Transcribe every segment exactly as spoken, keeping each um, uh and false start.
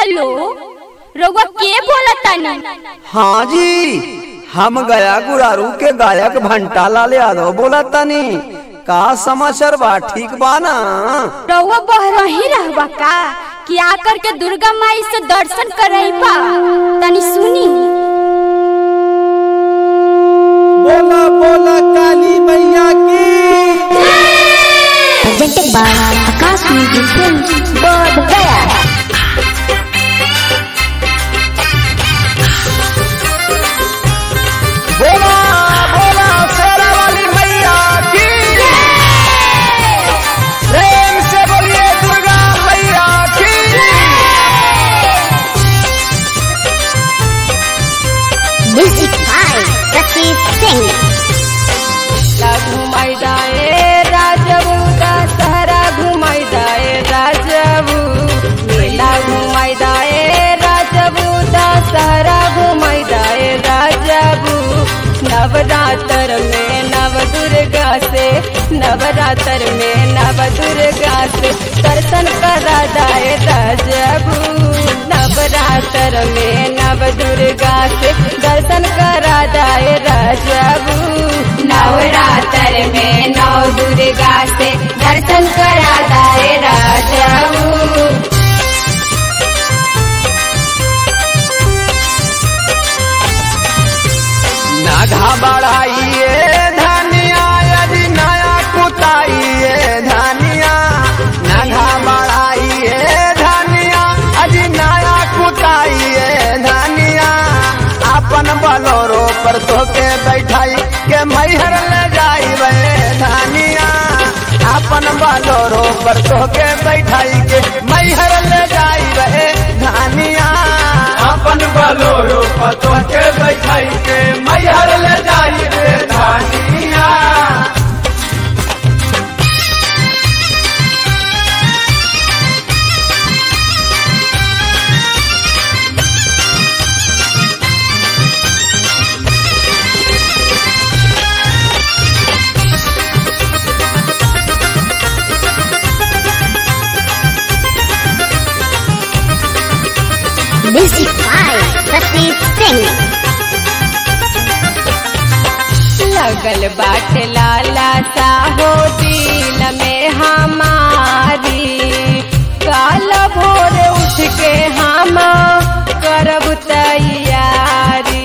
Hello रउआ के बोलतानी? हाँ जी, हम गया गुरारू के गायक भंटा लाल यादव बोलतानी। का समाचार बा? ठीक बा ना? रउआ बहरही रहबा का कि आकर के दुर्गा माई से दर्शन करई बा? तनी सुनी। बोला बोला काली मैया की। presented by Akash Music Films, Bodh Gaya। बोला बोला शेरा वाली मैया की। प्रेम से बोलिए दुर्गा मैया की। Music by Prateek Singh। घुमाई जाए राजबू दशहरा घुमाई जाए राजबू मेला घुमाई जाए राजबू दशहरा घुमाई जाए राजबू नवरात्र में नव दुर्गा से नवरात्र में नव दुर्गा से दर्शन करा जाए राजबू नवरात्र में नव दुर्गा से दर्शन करा जाए राजबू नवरात्र में नौ दुर्गा से दर्शन करा जाए राजबू। ना घबराइए धनिया यदि नया कुताइए धनिया। ना घबराइए धनिया यदि नया कुताइए धनिया। अपन बलोरो पर तोके बैठाई के मैहर ले जाइबे धनिया। अपन बलोरो पर तोके बैठाई के मैहर ले जाइबे धनिया। अपन बलोरो पतो के बैठाई के मैहर ले जाई रे धानिया। Music by Prateek Singh। लगल बाट लाला सा हो दिल में हमारी काल भोर उठ के हम करब तैयारी।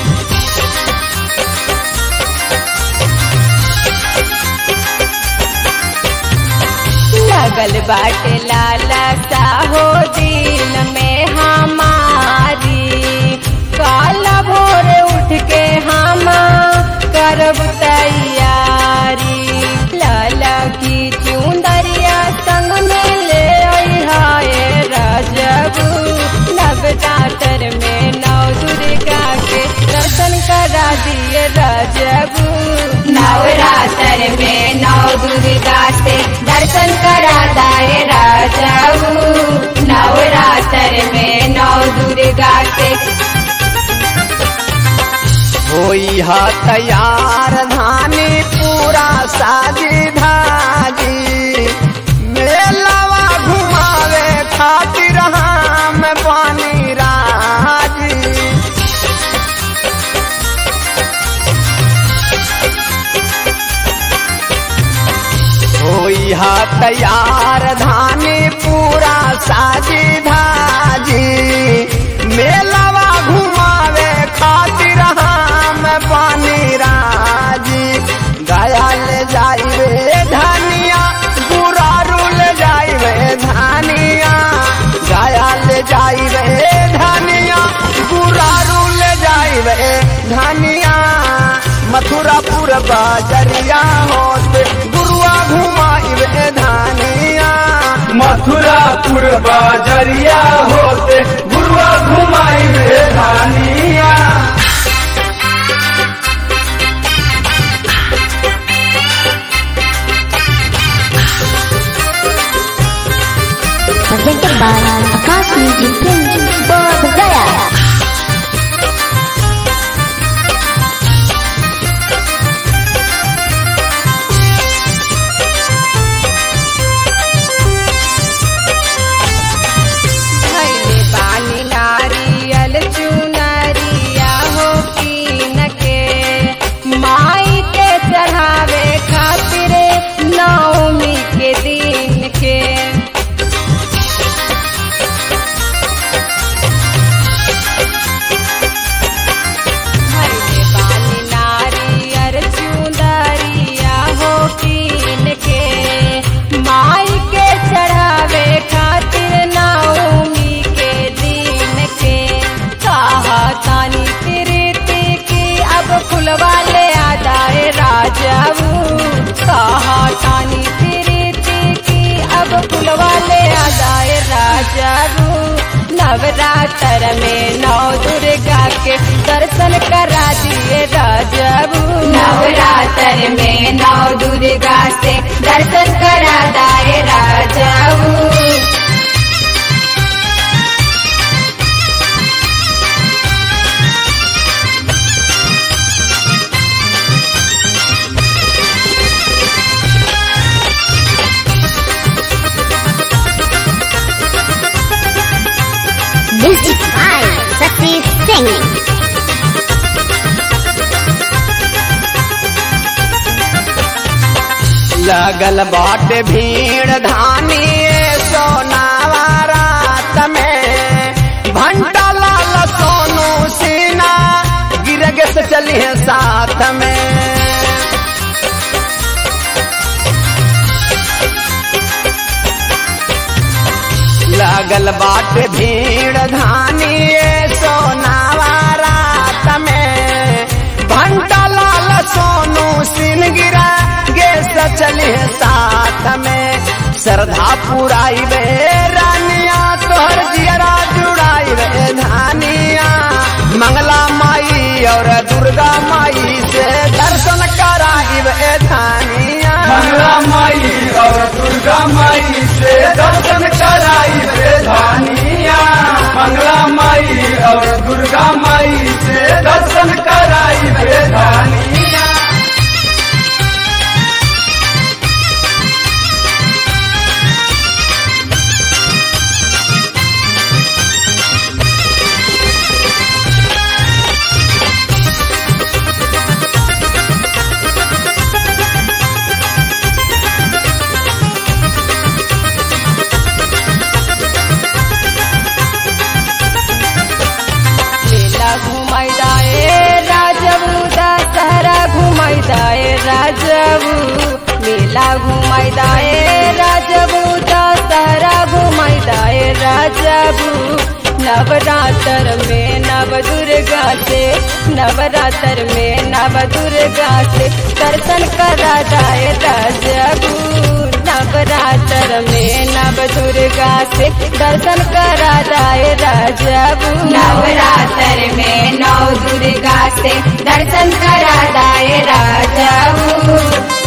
लगल बाट लाला सा हो दिल में हमारी काल भोर उठ के हम करब तैयारी। लाला की चुंदरिया संग में ले आए राजबू नवरात्र में नौ दुर्गा के दर्शन करा दिए राजबू नवरात्र में नौ दुर्गा से दर्शन करा दाए राजबू नवरात्र में नौ दुर्गा से। होई हा तैयार धानी पूरा साजी धाजी। मेलावा घुमावे खातिर हम पानी राजी। होई हा तैयार धानी पूरा साजी धाजी। मेलावा घुमावे खातिर हम पानी राजी। गया ले जाइबे धनिया गुरारू ले जाइबे धनिया। गया ले जाइबे धनिया गुरारू ले जाइबे धनिया। मथुरापुर बाजरिया होते गुरुआ घुमाइबे धनिया। मथुरापुर बाजरिया होते गुरुआ घुमाई रे धानिया। Presented by Akash Music Films, Bodh Gaya। धैले बान नवरात्र में नौ दुर्गा के दर्शन करा दिए राजबू। नवरात्र में नौ दुर्गा से दर्शन करा दाए राजबू। Music by Satish Singh. लगल बाट भीड़ धानी सोनावा रात में भंटा लाल सोनू सीना गिरगे से चली है साथ में। लगल बाट भीड़ धानी सोनावा रात में भंटा लाल सोनू सीन गिरा गे चले साथ में। श्रद्धा पुराई वे रानिया तोहर जियरा जुड़ाई वे धानिया। मंगला माई और दुर्गा माई से दर्शन कराई वे धानिया। मंगला माई और दुर्गा माई से दर्शन कराई रे धानिया। मंगला माई और दुर्गा माई से दर्शन कराई रे धानिया। राजबू मेला घुमाई दाए राजबू दशहरा घुमाई दाए राजबू। नवरात्र में नव दुर्गा से नवरात्र में नव दुर्गा से दर्शन करा दाए राजबू। नवरात्र में नव दुर्गा से दर्शन करा दाए राजबू। नवरात्र में नौ दुर्गा से दर्शन करा दाए राजबू।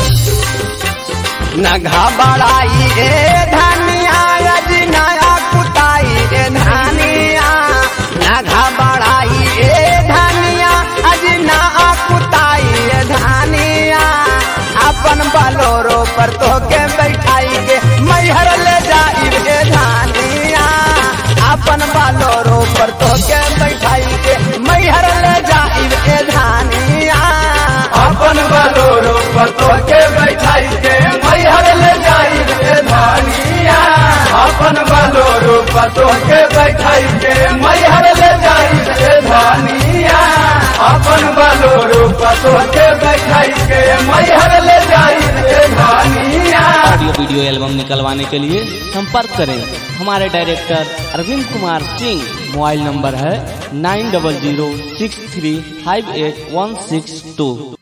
नघा बड़ाई ए धनिया अज नया कुताई ए धनिया। नघा बड़ाई ए धनिया अज नया कुताई ए धनिया। अपन बलोरो पर तो के बैठाई के मैहर ले जाई ए धनिया। अपन बलोरो पर तो के बैठाई के मैहर ले जाई ए धनिया। अपन बलोरो पर तो के बैठाई के मैहर ले जाई रे धानिया। अपन बलोरो पर तो के बैठाई के मैहर ले जाई रे धानिया। अपन बलोरो पर तो के बैठाई के मैहर ले जाई रे धानिया। ऑडियो वीडियो एल्बम निकलवाने के लिए संपर्क करें हमारे director Arvind Kumar Singh. Mobile number है nine double zero six three five eight one six two.